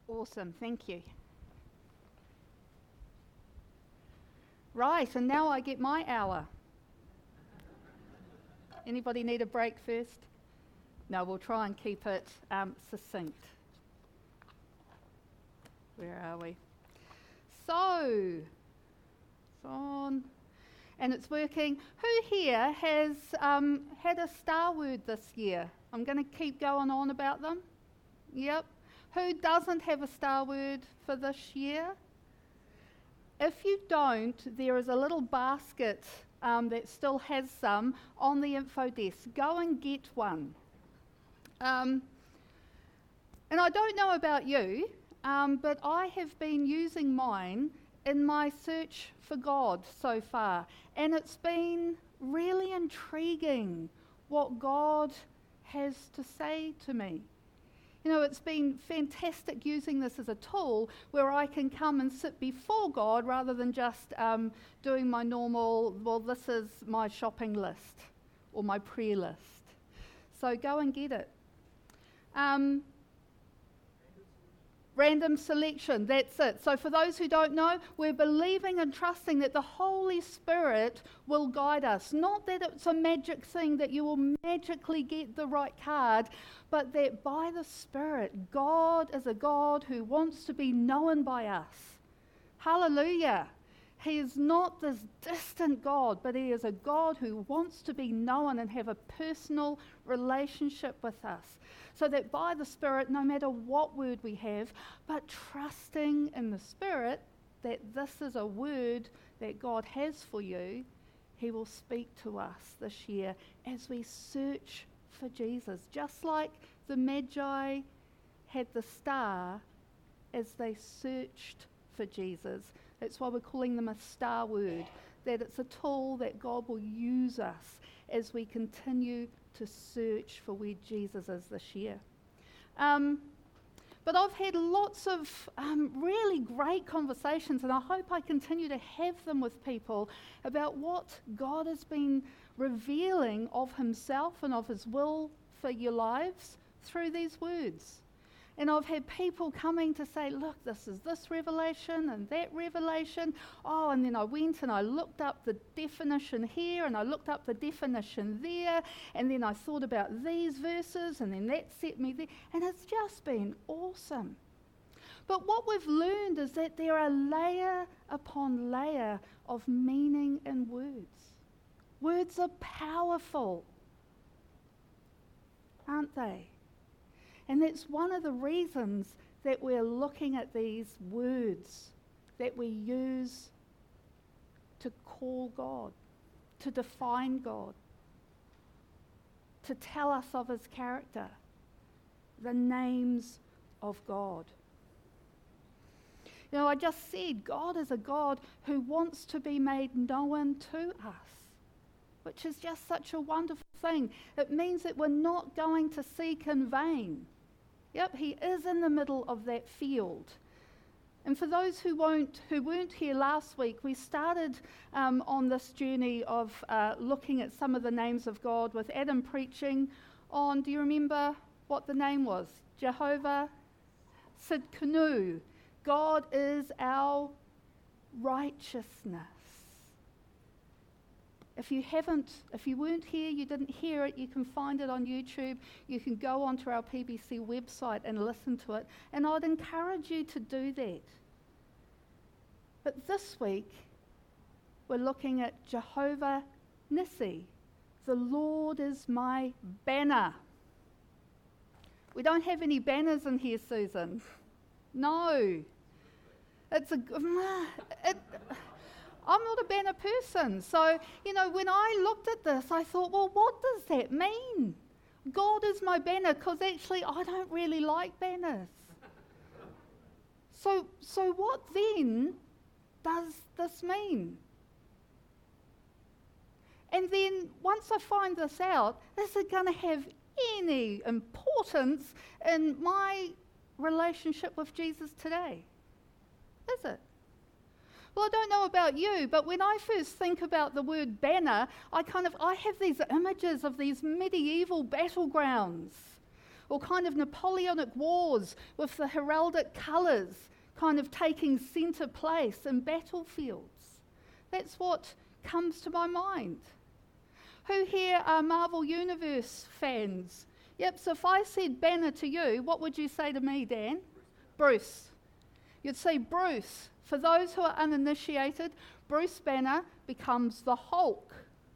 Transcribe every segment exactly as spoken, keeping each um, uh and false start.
Awesome, thank you. Right, and now I get my hour. Anybody need a break first? No, we'll try and keep it um, succinct. Where are we? So, it's on, and it's working. Who here has um, had a star word this year? I'm going to keep going on about them. Yep. Who doesn't have a star word for this year? If you don't, there is a little basket um, that still has some on the info desk. Go and get one. Um, and I don't know about you, um, but I have been using mine in my search for God so far. And it's been really intriguing what God has to say to me. You know, it's been fantastic using this as a tool where I can come and sit before God rather than just um, doing my normal, well, this is my shopping list or my prayer list. So go and get it. Um, Random selection, that's it. So for those who don't know, we're believing and trusting that the Holy Spirit will guide us. Not that it's a magic thing that you will magically get the right card, but that by the Spirit, God is a God who wants to be known by us. Hallelujah. He is not this distant God, but He is a God who wants to be known and have a personal relationship with us. So that by the Spirit, no matter what word we have, but trusting in the Spirit that this is a word that God has for you, He will speak to us this year as we search for Jesus. Just like the Magi had the star as they searched for Jesus. That's why we're calling them a star word, that it's a tool that God will use us as we continue to search for where Jesus is this year. Um, but I've had lots of um, really great conversations, and I hope I continue to have them with people about what God has been revealing of Himself and of His will for your lives through these words. And I've had people coming to say, look, this is this revelation and that revelation. Oh, and then I went and I looked up the definition here and I looked up the definition there. And then I thought about these verses and then that set me there. And it's just been awesome. But what we've learned is that there are layer upon layer of meaning in words. Words are powerful, aren't they? And that's one of the reasons that we're looking at these words that we use to call God, to define God, to tell us of His character, the names of God. You know, I just said God is a God who wants to be made known to us, which is just such a wonderful thing. It means that we're not going to seek in vain. Yep, He is in the middle of that field. And for those who won't, who weren't here last week, we started um, on this journey of uh, looking at some of the names of God with Adam preaching on, do you remember what the name was? Jehovah Sidkenu. God is our righteousness. If you haven't, if you weren't here, you didn't hear it, you can find it on YouTube. You can go onto our P B C website and listen to it. And I'd encourage you to do that. But this week, we're looking at Jehovah Nissi. The Lord is my banner. We don't have any banners in here, Susan. No. It's a... It, I'm not a banner person. So, you know, when I looked at this, I thought, well, what does that mean? God is my banner, because actually I don't really like banners. So, so what then does this mean? And then once I find this out, is it going to have any importance in my relationship with Jesus today? Is it? Well, I don't know about you, but when I first think about the word banner, I kind of, I have these images of these medieval battlegrounds or kind of Napoleonic wars with the heraldic colours kind of taking centre place in battlefields. That's what comes to my mind. Who here are Marvel Universe fans? Yep, so if I said Banner to you, what would you say to me, Dan? Bruce. You'd say Bruce. For those who are uninitiated, Bruce Banner becomes the Hulk.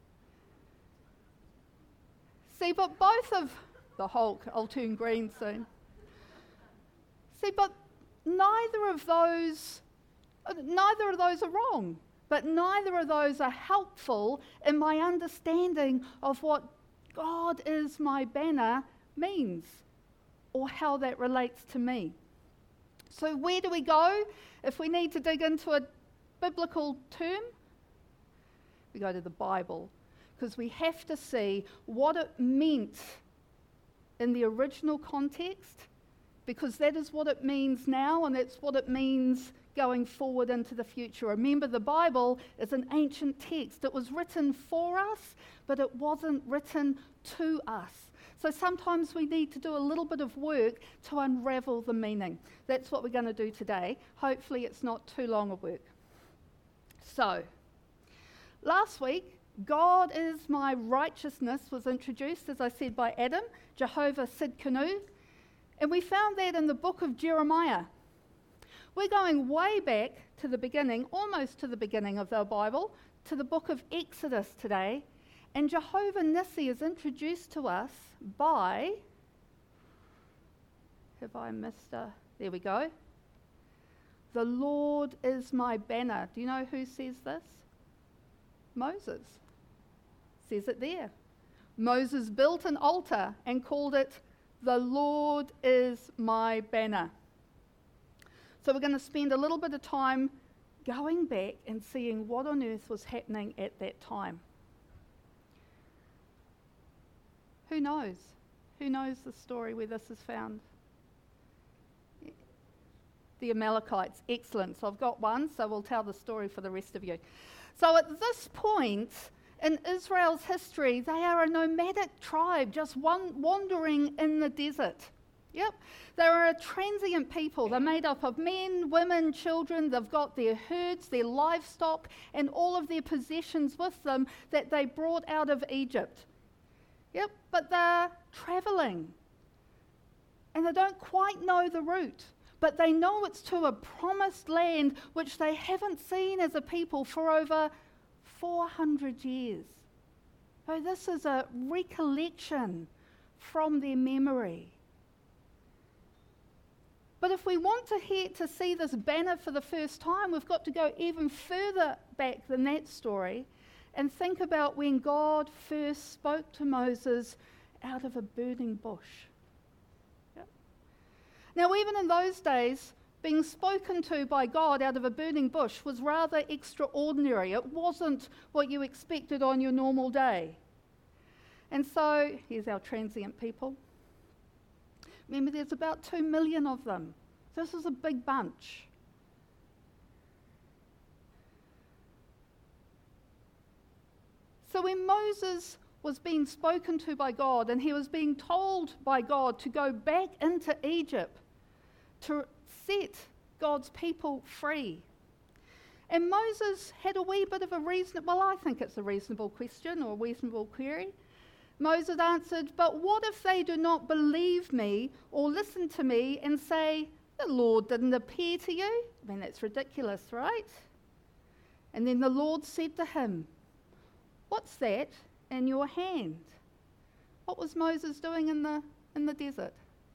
See, but both of the Hulk, I'll turn green soon. See, but neither of those, neither of those are wrong, but neither of those are helpful in my understanding of what God is my banner means, or how that relates to me. So where do we go if we need to dig into a biblical term? We go to the Bible, because we have to see what it meant in the original context, because that is what it means now, and that's what it means going forward into the future. Remember, the Bible is an ancient text. It was written for us, but it wasn't written to us. So sometimes we need to do a little bit of work to unravel the meaning. That's what we're going to do today. Hopefully it's not too long a work. So, last week, God is my righteousness was introduced, as I said, by Adam, Jehovah Sidkenu, and we found that in the book of Jeremiah. We're going way back to the beginning, almost to the beginning of the Bible, to the book of Exodus today, and Jehovah Nissi is introduced to us by, have I missed a, there we go, the Lord is my banner. Do you know who says this? Moses. Says it there. Moses built an altar and called it, the Lord is my banner. So we're going to spend a little bit of time going back and seeing what on earth was happening at that time. Who knows? Who knows the story where this is found? The Amalekites. Excellent. So I've got one, so we'll tell the story for the rest of you. So at this point in Israel's history, they are a nomadic tribe, just one wandering in the desert. Yep. They're a transient people. They're made up of men, women, children. They've got their herds, their livestock, and all of their possessions with them that they brought out of Egypt. Yep, but they're travelling. And they don't quite know the route, but they know it's to a promised land which they haven't seen as a people for over four hundred years. So this is a recollection from their memory. But if we want to hear, to see this banner for the first time, we've got to go even further back than that story and think about when God first spoke to Moses out of a burning bush. Yep. Now, even in those days, being spoken to by God out of a burning bush was rather extraordinary. It wasn't what you expected on your normal day. And so, here's our transient people. Remember, there's about two million of them. This is a big bunch. So when Moses was being spoken to by God and he was being told by God to go back into Egypt to set God's people free, and Moses had a wee bit of a reason, well, I think it's a reasonable question or a reasonable query. Moses answered, but what if they do not believe me or listen to me and say, the Lord didn't appear to you? I mean, that's ridiculous, right? And then the Lord said to him, what's that in your hand? What was Moses doing in the in the desert?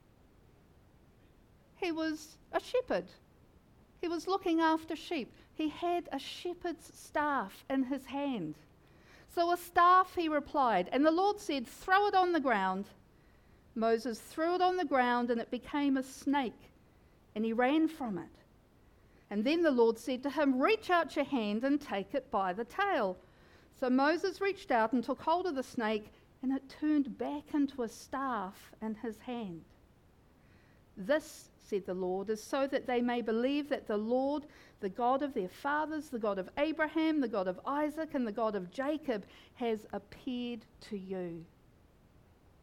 He was a shepherd. He was looking after sheep. He had a shepherd's staff in his hand. So a staff, he replied, and the Lord said, throw it on the ground. Moses threw it on the ground and it became a snake, and he ran from it. And then the Lord said to him, reach out your hand and take it by the tail. So Moses reached out and took hold of the snake, and it turned back into a staff in his hand. This, said the Lord, is so that they may believe that the Lord, the God of their fathers, the God of Abraham, the God of Isaac, and the God of Jacob, has appeared to you.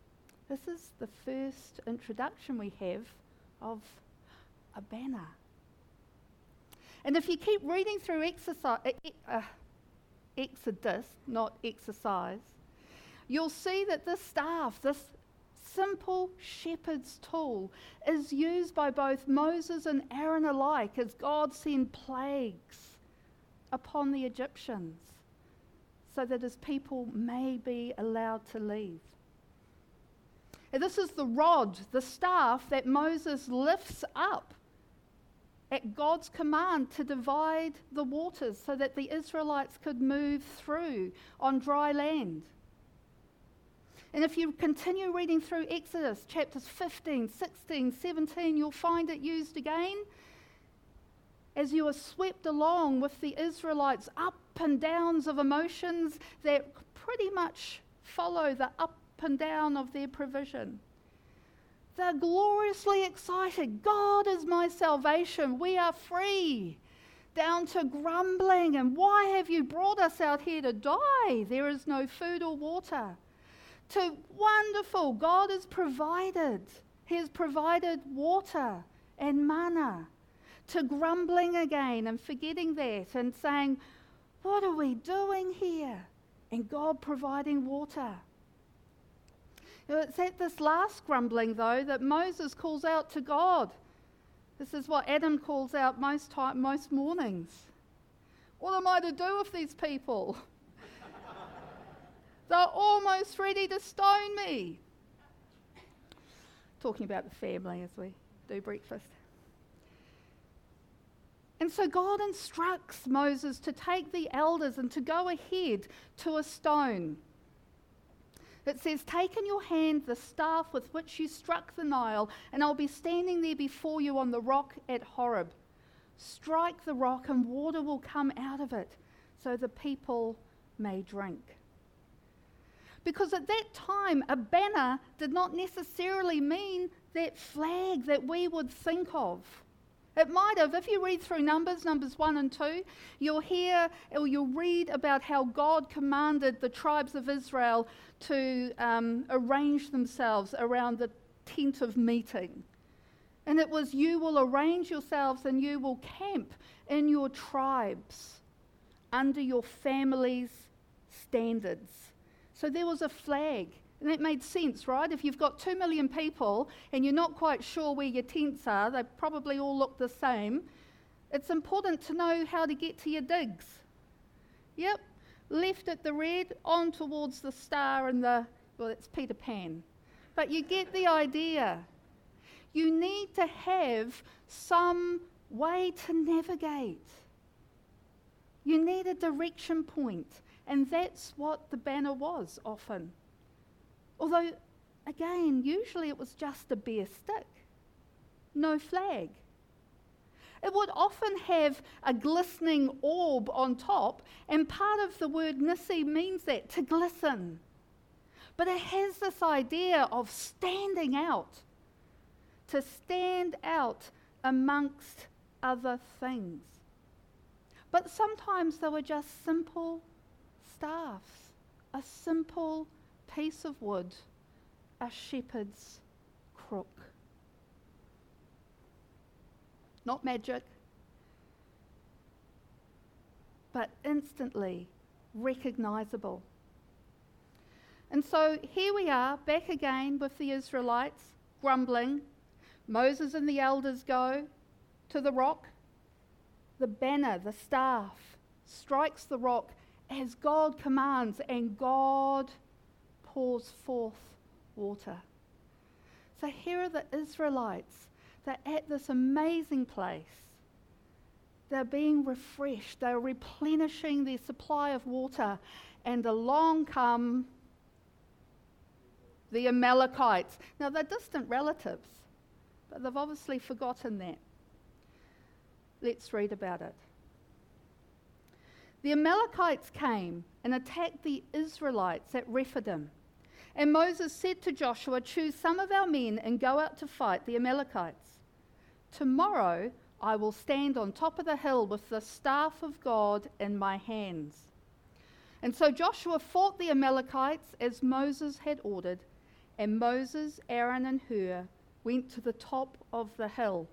This is the first introduction we have of a banner. And if you keep reading through exercise, uh, Exodus, not exercise, you'll see that this staff, this simple shepherd's tool, is used by both Moses and Aaron alike as God sent plagues upon the Egyptians so that his people may be allowed to leave. And this is the rod, the staff that Moses lifts up at God's command to divide the waters so that the Israelites could move through on dry land. And if you continue reading through Exodus chapters fifteen, sixteen, seventeen, you'll find it used again as you are swept along with the Israelites up and downs of emotions that pretty much follow the up and down of their provision. They're gloriously excited. God is my salvation. We are free. Down to grumbling and why have you brought us out here to die? There is no food or water. To wonderful, God has provided. He has provided water and manna. To grumbling again and forgetting that and saying, what are we doing here? And God providing water. It's at this last grumbling, though, that Moses calls out to God. This is what Adam calls out most time, most mornings. What am I to do with these people? They're almost ready to stone me. Talking about the family as we do breakfast. And so God instructs Moses to take the elders and to go ahead to a stone. It says, take in your hand the staff with which you struck the Nile, and I'll be standing there before you on the rock at Horeb. Strike the rock and water will come out of it, so the people may drink. Because at that time, a banner did not necessarily mean that flag that we would think of. It might have, if you read through Numbers, Numbers one and two, you'll hear or you'll read about how God commanded the tribes of Israel to um, arrange themselves around the tent of meeting. And it was, you will arrange yourselves and you will camp in your tribes under your family's standards. So there was a flag. And that made sense, right? If you've got two million people and you're not quite sure where your tents are, they probably all look the same. It's important to know how to get to your digs. Yep, left at the red, on towards the star and the, well, it's Peter Pan. But you get the idea. You need to have some way to navigate. You need a direction point, and that's what the banner was often. Although, again, usually it was just a bare stick, no flag. It would often have a glistening orb on top, and part of the word nissi means that, to glisten. But it has this idea of standing out, to stand out amongst other things. But sometimes they were just simple staffs, a simple piece of wood, a shepherd's crook. Not magic, but instantly recognizable. And so here we are, back again with the Israelites, grumbling. Moses and the elders go to the rock. The banner, the staff, strikes the rock as God commands, and God pours forth water. So here are the Israelites. They're at this amazing place. They're being refreshed. They're replenishing their supply of water. And along come the Amalekites. Now, they're distant relatives, but they've obviously forgotten that. Let's read about it. The Amalekites came and attacked the Israelites at Rephidim. And Moses said to Joshua, choose some of our men and go out to fight the Amalekites. Tomorrow I will stand on top of the hill with the staff of God in my hands. And so Joshua fought the Amalekites as Moses had ordered, And Moses, Aaron, and Hur went to the top of the hill.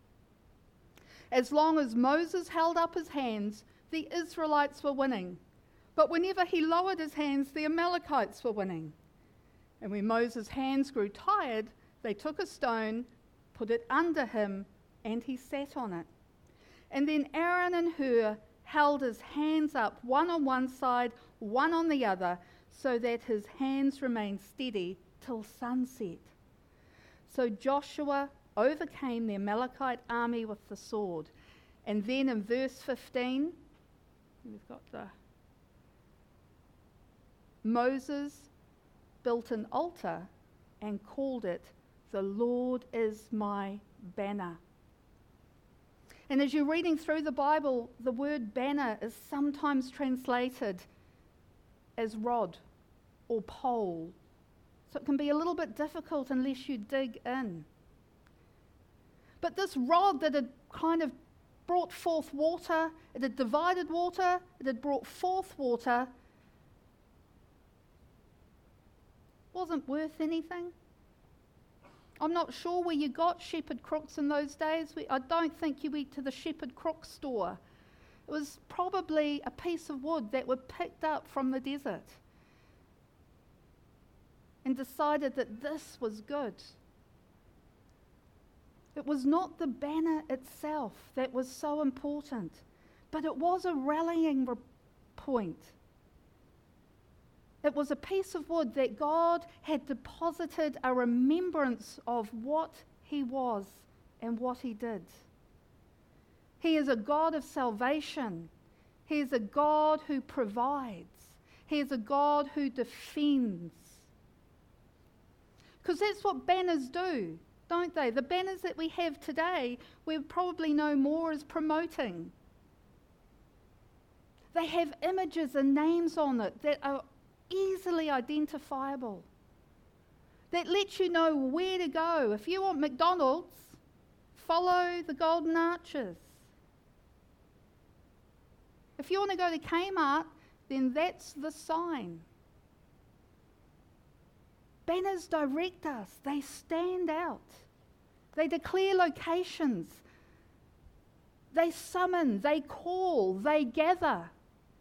As long as Moses held up his hands, the Israelites were winning. But whenever he lowered his hands, the Amalekites were winning. And when Moses' hands grew tired, they took a stone, put it under him, and he sat on it. And then Aaron and Hur held his hands up, one on one side, one on the other, so that his hands remained steady till sunset. So Joshua overcame the Amalekite army with the sword. And then in verse fifteen, we've got the Moses built an altar and called it, "The Lord is my banner." And as you're reading through the Bible, the word banner is sometimes translated as rod or pole. So it can be a little bit difficult unless you dig in. But this rod that had kind of brought forth water, it had divided water, it had brought forth water, wasn't worth anything. I'm not sure where you got shepherd crooks in those days. We, I don't think you went to the shepherd crook store. It was probably a piece of wood that were picked up from the desert and decided that this was good. It was not the banner itself that was so important, but it was a rallying re- point. It was a piece of wood that God had deposited a remembrance of what he was and what he did. He is a God of salvation. He is a God who provides. He is a God who defends. Because that's what banners do, don't they? The banners that we have today, we probably know more as promoting. They have images and names on it that are easily identifiable, that lets you know where to go. If you want McDonald's, follow the golden arches. If you want to go to Kmart, then that's the sign. Banners direct us. They stand out. They declare locations. They summon, they call, they gather.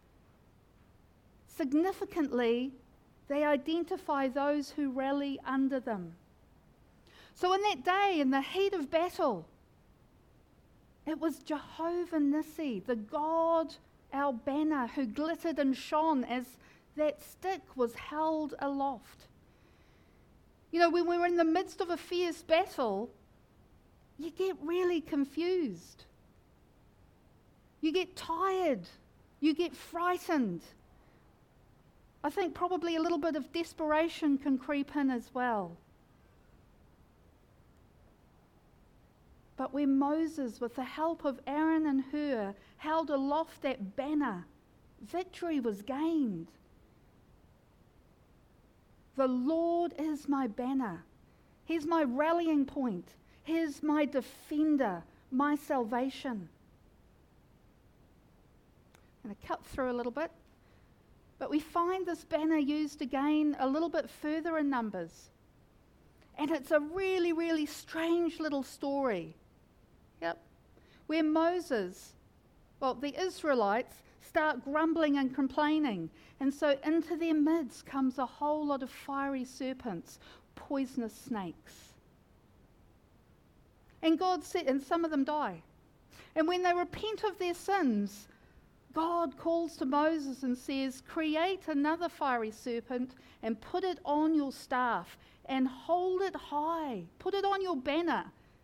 Significantly, they identify those who rally under them. So in that day, in the heat of battle, it was Jehovah Nissi, the God, our banner, who glittered and shone as that stick was held aloft. You know, when we're in the midst of a fierce battle, you get really confused. You get tired. You get frightened. I think probably a little bit of desperation can creep in as well. But when Moses, with the help of Aaron and Hur, held aloft that banner, victory was gained. The Lord is my banner. He's my rallying point. He's my defender, my salvation. I'm going to cut through a little bit. But we find this banner used again a little bit further in Numbers. And it's a really, really strange little story. Yep. Where Moses, well, the Israelites start grumbling and complaining. And so into their midst comes a whole lot of fiery serpents, poisonous snakes. And God said, and some of them die. And when they repent of their sins, God calls to Moses and says, create another fiery serpent and put it on your staff and hold it high. Put it on your banner.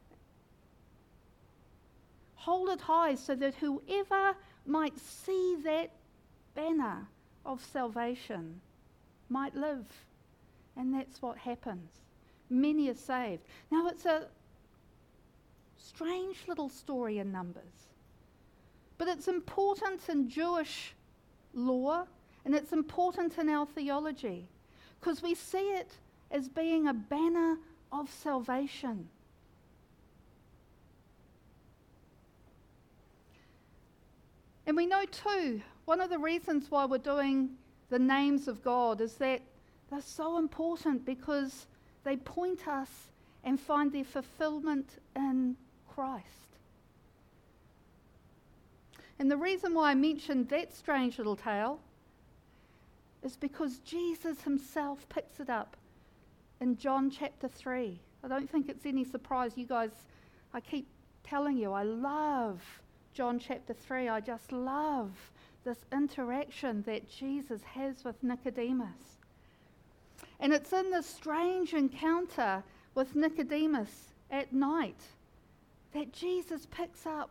Hold it high so that whoever might see that banner of salvation might live. And that's what happens. Many are saved. Now it's a strange little story in Numbers. But it's important in Jewish law, and it's important in our theology, because we see it as being a banner of salvation. And we know too, one of the reasons why we're doing the names of God is that they're so important, because They point us and find their fulfillment in Christ. And the reason why I mentioned that strange little tale is because Jesus himself picks it up in John chapter three. I don't think it's any surprise. You guys, I keep telling you, I love John chapter three. I just love this interaction that Jesus has with Nicodemus. And it's in this strange encounter with Nicodemus at night that Jesus picks up.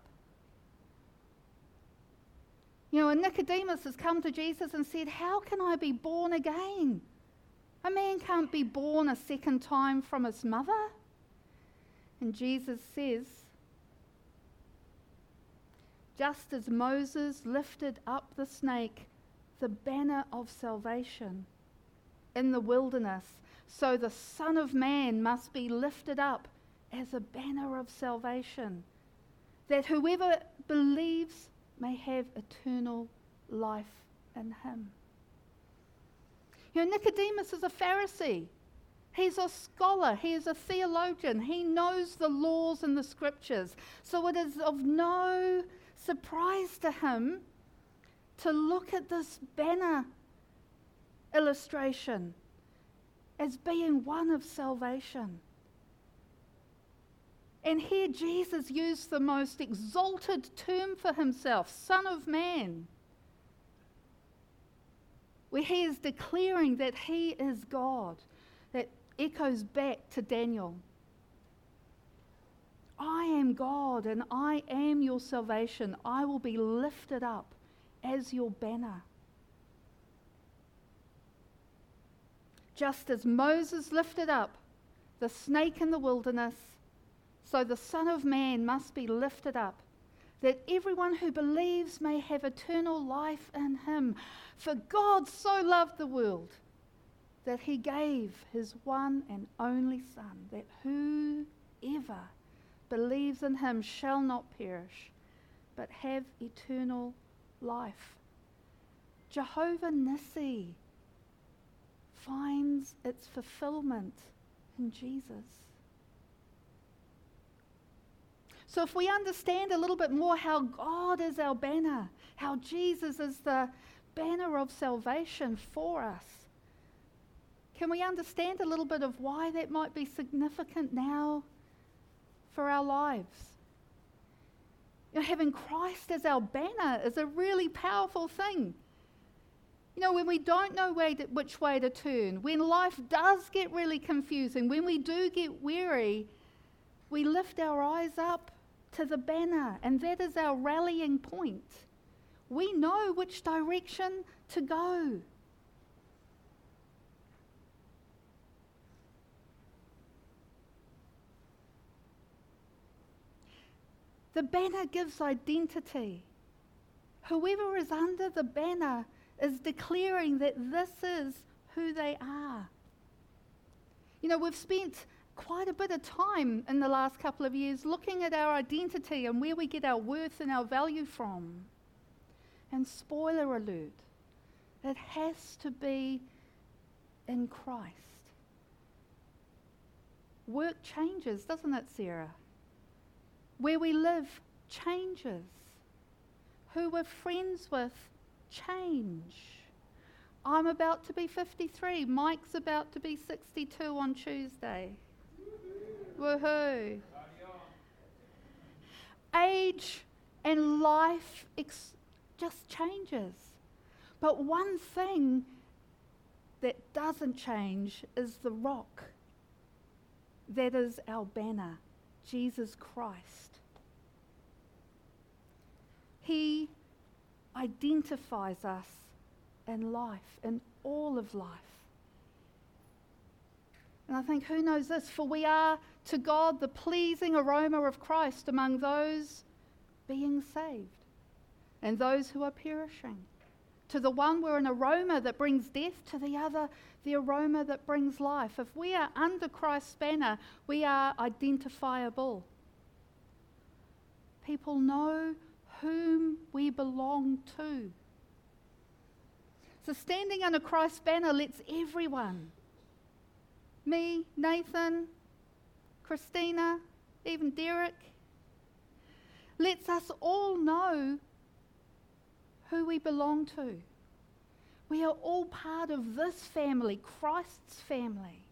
You know, and Nicodemus has come to Jesus and said, how can I be born again? A man can't be born a second time from his mother. And Jesus says, just as Moses lifted up the snake, the banner of salvation in the wilderness, so the Son of Man must be lifted up as a banner of salvation, that whoever believes may have eternal life in him. You know, Nicodemus is a Pharisee. He's a scholar. He is a theologian. He knows the laws and the scriptures. So it is of no surprise to him to look at this banner illustration as being one of salvation. And here Jesus used the most exalted term for himself, Son of Man, where he is declaring that he is God. That echoes back to Daniel. I am God and I am your salvation. I will be lifted up as your banner. Just as Moses lifted up the snake in the wilderness, so the Son of Man must be lifted up, that everyone who believes may have eternal life in him. For God so loved the world that he gave his one and only Son, that whoever believes in him shall not perish, but have eternal life. Jehovah Nissi finds its fulfillment in Jesus. So if we understand a little bit more how God is our banner, how Jesus is the banner of salvation for us, can we understand a little bit of why that might be significant now for our lives? You know, having Christ as our banner is a really powerful thing. You know, when we don't know way to, which way to turn, when life does get really confusing, when we do get weary, we lift our eyes up to the banner, and that is our rallying point. We know which direction to go. The banner gives identity. Whoever is under the banner is declaring that this is who they are. You know, we've spent quite a bit of time in the last couple of years looking at our identity and where we get our worth and our value from. And spoiler alert, it has to be in Christ. Work changes, doesn't it, Sarah? Where we live changes. Who we're friends with change. I'm about to be fifty-three. Mike's about to be sixty-two on Tuesday. Woohoo. Age and life ex- just changes. But one thing that doesn't change is the rock. That is our banner, Jesus Christ. He identifies us in life, in all of life. And I think, who knows this? For we are to God the pleasing aroma of Christ among those being saved and those who are perishing. To the one we're an aroma that brings death, to the other the aroma that brings life. If we are under Christ's banner, we are identifiable. People know whom we belong to. So standing under Christ's banner lets everyone, me, Nathan, Christina, even Derek, lets us all know who we belong to. We are all part of this family, Christ's family.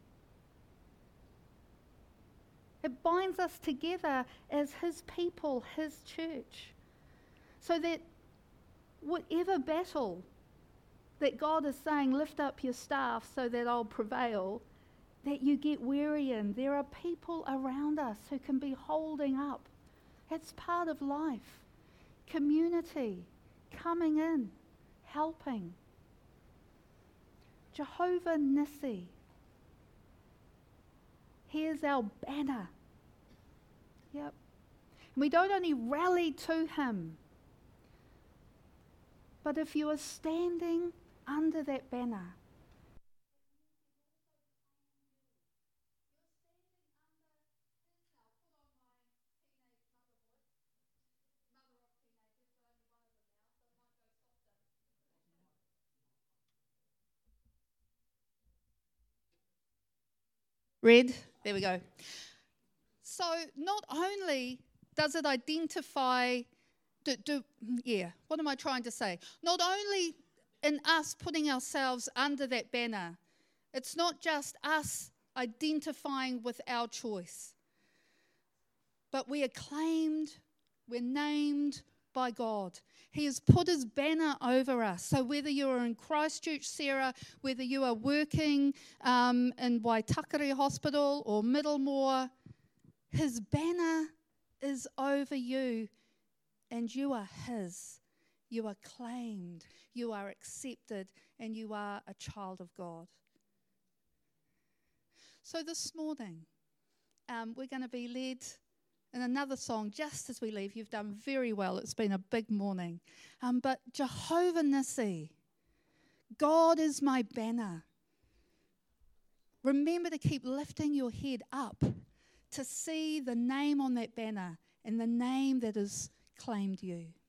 It binds us together as his people, his church, so that whatever battle that God is saying, lift up your staff so that I'll prevail, that you get weary in. There are people around us who can be holding up. It's part of life. Community, coming in, helping. Jehovah Nissi. Here's our banner. Yep. And we don't only rally to him, but if you are standing under that banner, red, there we go. So not only does it identify, do, do, yeah, what am I trying to say? Not only in us putting ourselves under that banner, it's not just us identifying with our choice, but we are claimed, we're named by God. He has put his banner over us. So whether you are in Christchurch, Sarah, whether you are working um, in Waitakere Hospital or Middlemore, his banner is over you and you are his. You are claimed, you are accepted, and you are a child of God. So this morning, um, we're going to be led in another song just as we leave. You've done very well. It's been a big morning. Um, but Jehovah Nissi, God is my banner. Remember to keep lifting your head up to see the name on that banner and the name that has claimed you.